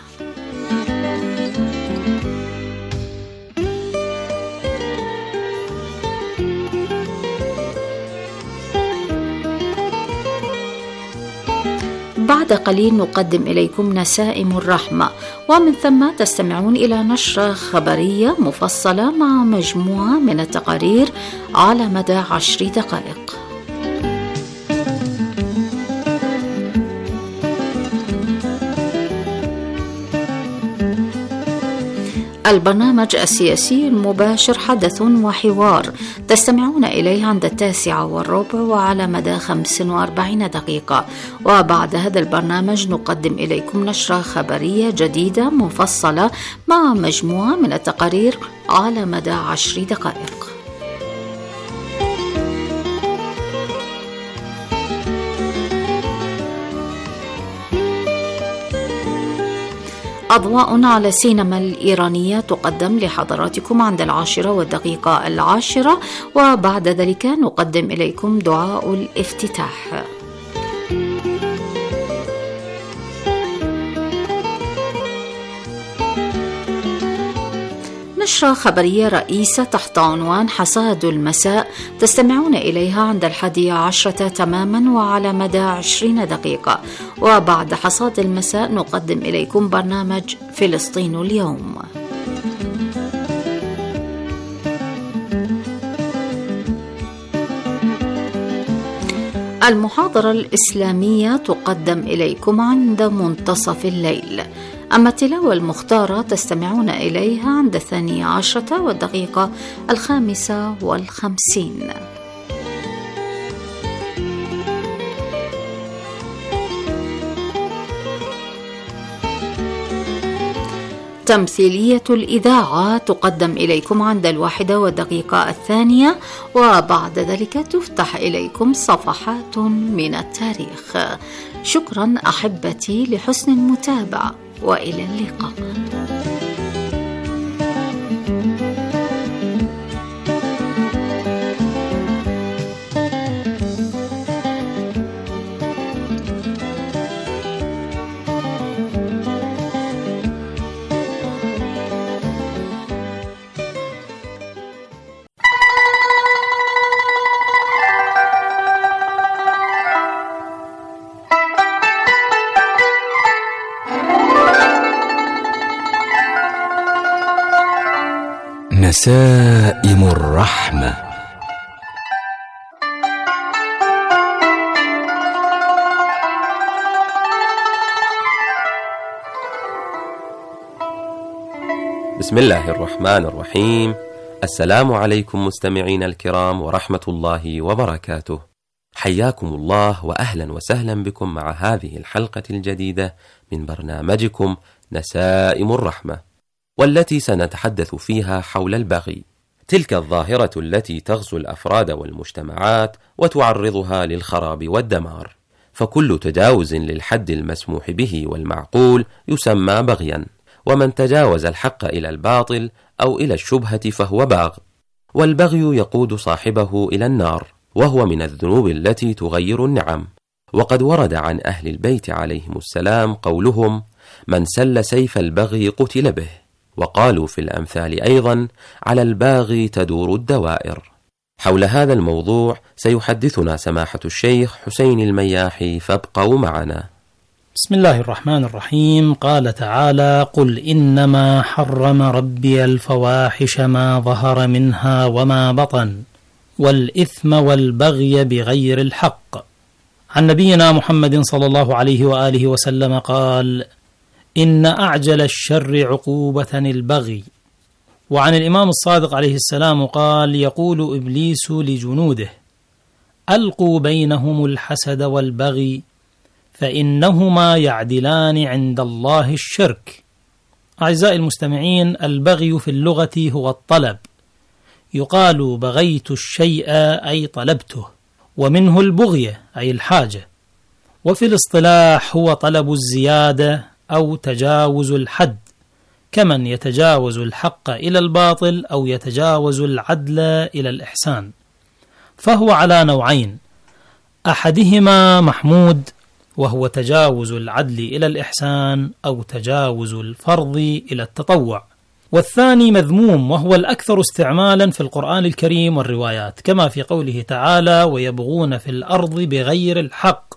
E: بعد قليل نقدم إليكم نسائم الرحمة، ومن ثم تستمعون إلى نشرة خبرية مفصلة مع مجموعة من التقارير على مدى 10 دقائق. البرنامج السياسي المباشر حدث وحوار تستمعون إليه عند 9:15 وعلى مدى 45 دقيقة. وبعد هذا البرنامج نقدم إليكم نشرة خبرية جديدة مفصلة مع مجموعة من التقارير على مدى 10 دقائق. أضواء على السينما الإيرانية تقدم لحضراتكم عند 10:10 وبعد ذلك نقدم إليكم دعاء الافتتاح. نشرة خبرية رئيسة تحت عنوان حصاد المساء تستمعون إليها عند 11 تماما وعلى مدى 20 دقيقة، وبعد حصاد المساء نقدم إليكم برنامج فلسطين اليوم. المحاضرة الإسلامية تقدم إليكم عند منتصف الليل، أما التلاوة المختارة تستمعون إليها عند 12 والدقيقة 55. تمثيلية الإذاعة تقدم إليكم عند 1 والدقيقة 2، وبعد ذلك تفتح إليكم صفحات من التاريخ. شكرا أحبتي لحسن المتابعة، وإلى اللقاء.
N: نسائم الرحمة.
O: بسم الله الرحمن الرحيم. السلام عليكم مستمعين الكرام ورحمة الله وبركاته. حياكم الله وأهلا وسهلا بكم مع هذه الحلقة الجديدة من برنامجكم نسائم الرحمة، والتي سنتحدث فيها حول البغي، تلك الظاهرة التي تغزو الأفراد والمجتمعات وتعرضها للخراب والدمار، فكل تجاوز للحد المسموح به والمعقول يسمى بغيا، ومن تجاوز الحق إلى الباطل أو إلى الشبهة فهو باغ، والبغي يقود صاحبه إلى النار، وهو من الذنوب التي تغير النعم. وقد ورد عن أهل البيت عليهم السلام قولهم: من سل سيف البغي قتل به. وقالوا في الأمثال أيضا: على الباغي تدور الدوائر. حول هذا الموضوع سيحدثنا سماحة الشيخ حسين المياحي، فابقوا معنا.
P: بسم الله الرحمن الرحيم. قال تعالى: قل إنما حرم ربي الفواحش ما ظهر منها وما بطن والإثم والبغي بغير الحق. عن نبينا محمد صلى الله عليه وآله وسلم قال: إن أعجل الشر عقوبة البغي. وعن الإمام الصادق عليه السلام قال: يقول إبليس لجنوده: ألقوا بينهم الحسد والبغي فإنهما يعدلان عند الله الشرك. أعزائي المستمعين، البغي في اللغة هو الطلب، يقال بغيت الشيء أي طلبته، ومنه البغية أي الحاجة، وفي الاصطلاح هو طلب الزيادة أو تجاوز الحد، كمن يتجاوز الحق إلى الباطل أو يتجاوز العدل إلى الإحسان، فهو على نوعين: أحدهما محمود وهو تجاوز العدل إلى الإحسان أو تجاوز الفرض إلى التطوع، والثاني مذموم وهو الأكثر استعمالا في القرآن الكريم والروايات، كما في قوله تعالى: ويبغون في الأرض بغير الحق.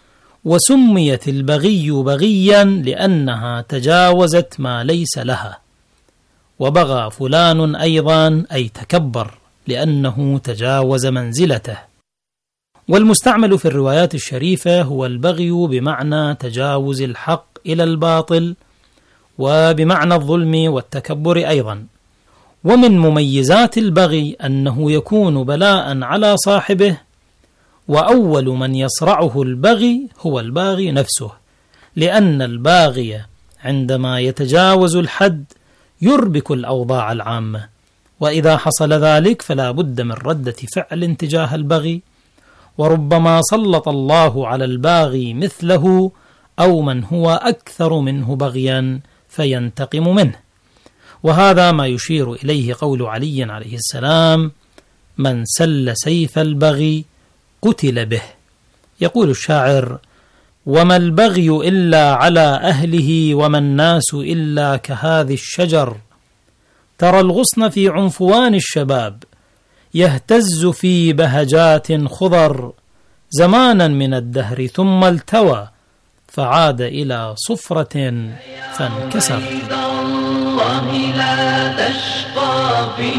P: وسميت البغي بغيا لأنها تجاوزت ما ليس لها، وبغى فلان أيضا أي تكبر لأنه تجاوز منزلته. والمستعمل في الروايات الشريفة هو البغي بمعنى تجاوز الحق إلى الباطل، وبمعنى الظلم والتكبر أيضا. ومن مميزات البغي أنه يكون بلاء على صاحبه، وأول من يصرعه البغي هو الباغي نفسه، لأن الباغي عندما يتجاوز الحد يربك الأوضاع العامة، وإذا حصل ذلك فلا بد من ردة فعل تجاه البغي، وربما سلط الله على الباغي مثله أو من هو أكثر منه بغيا فينتقم منه. وهذا ما يشير إليه قول علي عليه السلام: من سل سيف البغي قتل به. يقول الشاعر: وما البغي إلا على أهله وما الناس إلا كهذه الشجر، ترى الغصن في عنفوان الشباب يهتز في بهجات خضر، زمانا من الدهر ثم التوى فعاد إلى صفرة فانكسر.
G: الله لا تشقى في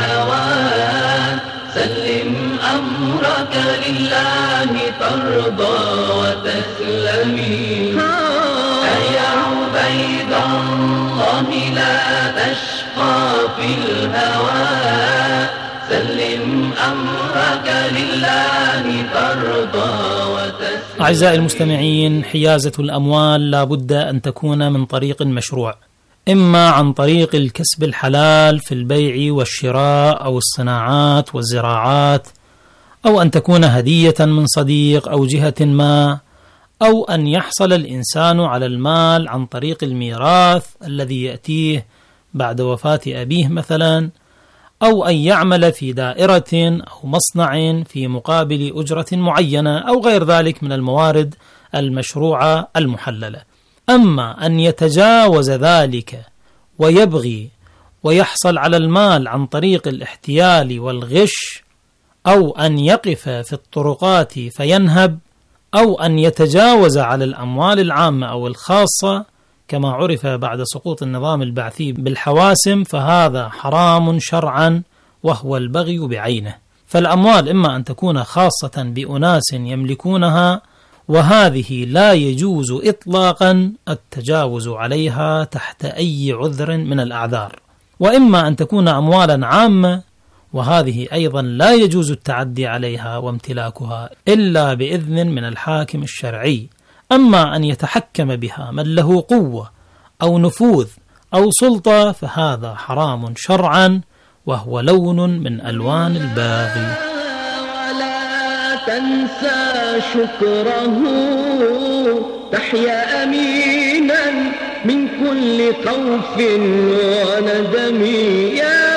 G: الهوى، سلم أمرك لله ترضى وتسلمي. يا عبيد الله لا تشقى في الهوى، سلم أمرك لله ترضى وتسلمي.
P: أعزائي المستمعين، حيازة الأموال لا بد أن تكون من طريق مشروع، إما عن طريق الكسب الحلال في البيع والشراء أو الصناعات والزراعات، أو أن تكون هدية من صديق أو جهة ما، أو أن يحصل الإنسان على المال عن طريق الميراث الذي يأتيه بعد وفاة أبيه مثلا، أو أن يعمل في دائرة أو مصنع في مقابل أجرة معينة أو غير ذلك من الموارد المشروعة المحللة. أما أن يتجاوز ذلك ويبغي ويحصل على المال عن طريق الاحتيال والغش، أو أن يقف في الطرقات فينهب، أو أن يتجاوز على الأموال العامة أو الخاصة كما عرف بعد سقوط النظام البعثي بالحواسم، فهذا حرام شرعا وهو البغي بعينه. فالأموال إما أن تكون خاصة بأناس يملكونها، وهذه لا يجوز إطلاقا التجاوز عليها تحت أي عذر من الأعذار، وإما أن تكون أموالا عامة، وهذه أيضا لا يجوز التعدي عليها وامتلاكها إلا بإذن من الحاكم الشرعي. أما أن يتحكم بها من له قوة أو نفوذ أو سلطة فهذا حرام شرعا، وهو لون من ألوان الباغي.
G: ولا تنسى شكره، تحيا أمينا من كل خوف وندم. يا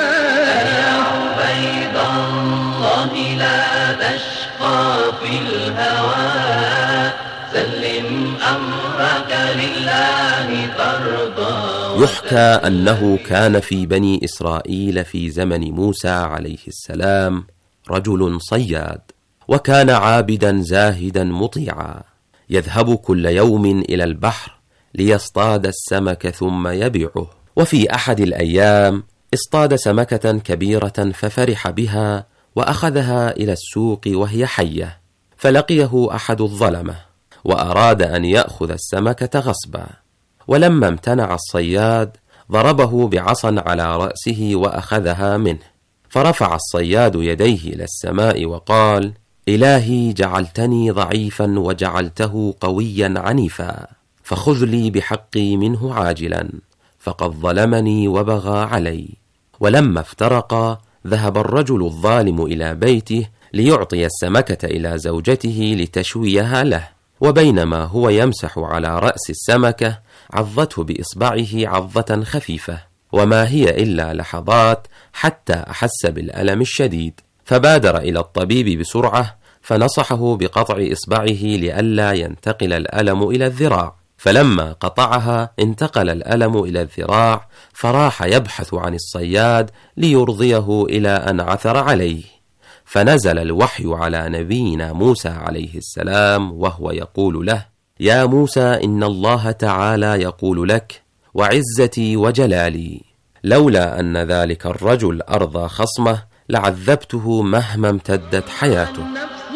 G: عبيد الله لا تشقى في الهوى، سلم أمرك لله ترضى.
O: يحكى أنه كان في بني إسرائيل في زمن موسى عليه السلام رجل صياد، وكان عابدا زاهدا مطيعا، يذهب كل يوم إلى البحر ليصطاد السمك ثم يبيعه. وفي أحد الأيام اصطاد سمكة كبيرة ففرح بها وأخذها إلى السوق وهي حية، فلقيه أحد الظلمة وأراد أن يأخذ السمكة غصبا، ولما امتنع الصياد ضربه بعصا على رأسه وأخذها منه. فرفع الصياد يديه إلى السماء وقال: إلهي جعلتني ضعيفا وجعلته قويا عنيفا، فخذ لي بحقي منه عاجلا، فقد ظلمني وبغى علي. ولما افترقا ذهب الرجل الظالم إلى بيته ليعطي السمكة إلى زوجته لتشويها له، وبينما هو يمسح على رأس السمكة عضته بإصبعه عضة خفيفة، وما هي إلا لحظات حتى أحس بالألم الشديد، فبادر إلى الطبيب بسرعة فنصحه بقطع إصبعه لئلا ينتقل الألم إلى الذراع. فلما قطعها انتقل الألم إلى الذراع، فراح يبحث عن الصياد ليرضيه إلى أن عثر عليه، فنزل الوحي على نبينا موسى عليه السلام وهو يقول له: يا موسى، إن الله تعالى يقول لك: وعزتي وجلالي لولا أن ذلك الرجل أرضى خصمه لعذبته مهما امتدت حياته.
G: النفس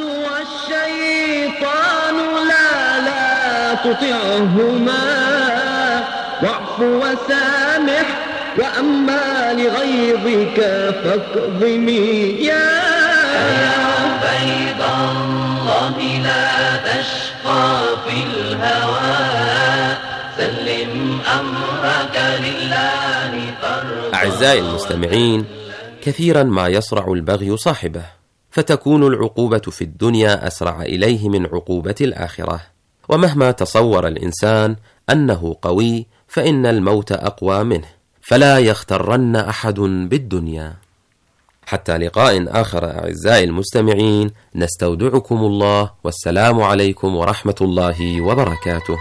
G: والشيطان لا تطعهما، واعف وسامح، وأما لغيظك فاكظمي. يا عبيد الله لا تشقى في الهوى، سلم أمرك لله ترضى.
O: أعزائي المستمعين، كثيرا ما يصرع البغي صاحبه، فتكون العقوبة في الدنيا أسرع إليه من عقوبة الآخرة. ومهما تصور الإنسان أنه قوي، فإن الموت أقوى منه، فلا يغترن أحد بالدنيا. حتى لقاء آخر أعزائي المستمعين، نستودعكم الله، والسلام عليكم ورحمة الله وبركاته.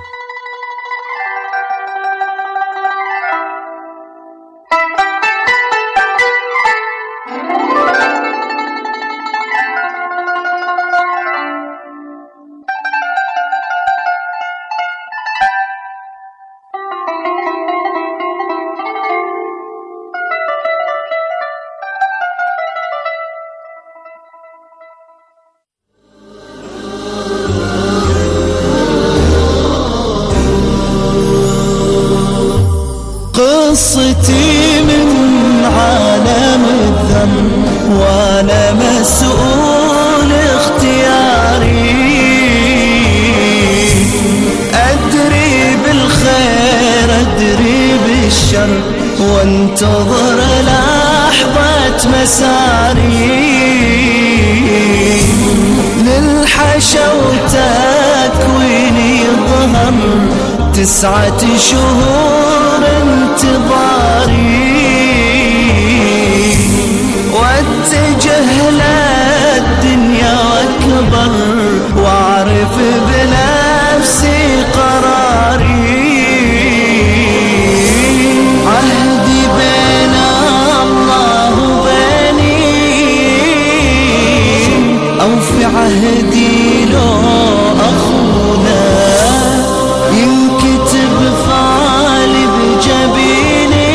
N: قصتي من عالم الذنب وانا مسؤول اختياري، ادري بالخير ادري بالشر وانتظر لحظة مساري، للحشا وتكويني ظهر 9 شهور انتظاري، واتجه للدنيا واكبر واعرف بنفسي قراري، عهدي بين الله وبيني او في عهدي لو اخونا ينكتب فعلي بجبيني،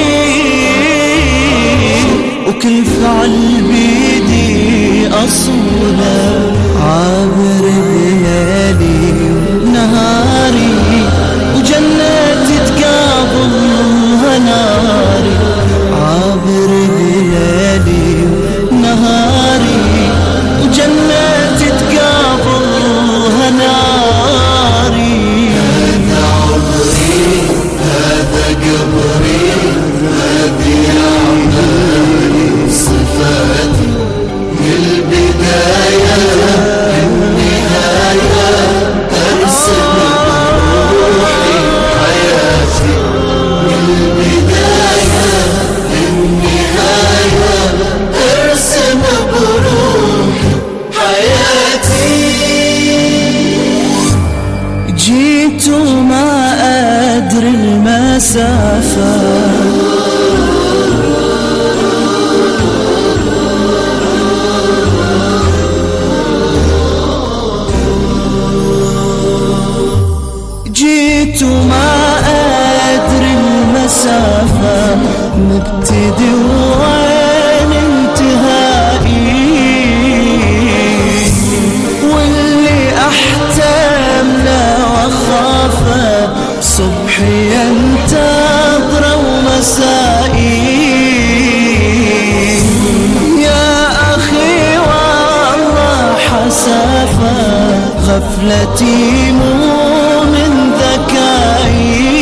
N: وكل فعل بيدي أصوله، عابر بليالي ونهاري وجنتي تقابلها ناري، عابر بليالي ونهاري وجنتي تقابلها ناري، هذا عمري هذا قبري هذه أعمالي صفاتي، من البداية للنهاية أرسم بروحي حياتي، من البداية للنهاية أرسم بروحي حياتي، جيت وما أدري المسافة، جيت وما أدري المسافة، مبتدي وين انتهائي، واللي أحتم له وأخافه صبحي ينتظر ومسائي، يا أخي والله حسافة غفلتي مو من ذكائي،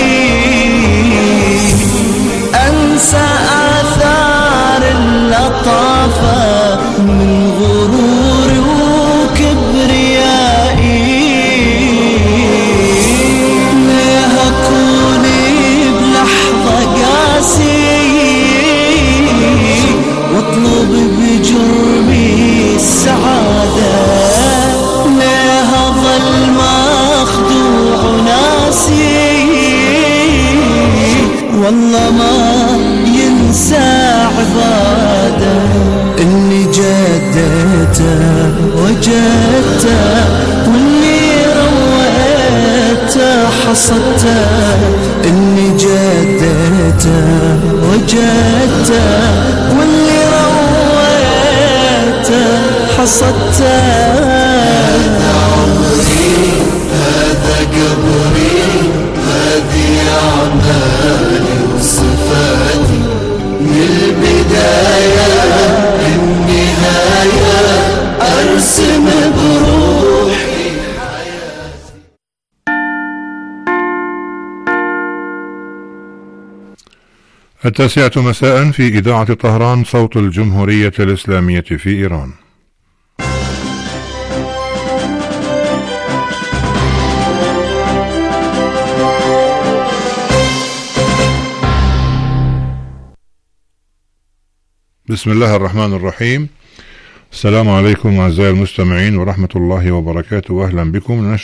N: أنسى آثار اللطافة من غروري وكبريائي، ليه أكوني بلحظة قاسي واطلب بجرمي السعادة، ليه أظل مخدوع ناسي والله ما ينسى عباده، اللي جدته وجدته واللي رويته حصدته، اللي جدته وجدته واللي رويته حصدته، هذا عمري هذا قبري هذه أعمالي وصفاتي، من البداية للنهاية أرسم بروحي حياتي.
A: التاسعة مساء في إذاعة طهران، صوت الجمهورية الإسلامية في إيران. بسم الله الرحمن الرحيم. السلام عليكم أعزائي المستمعين ورحمة الله وبركاته، وأهلا بكم.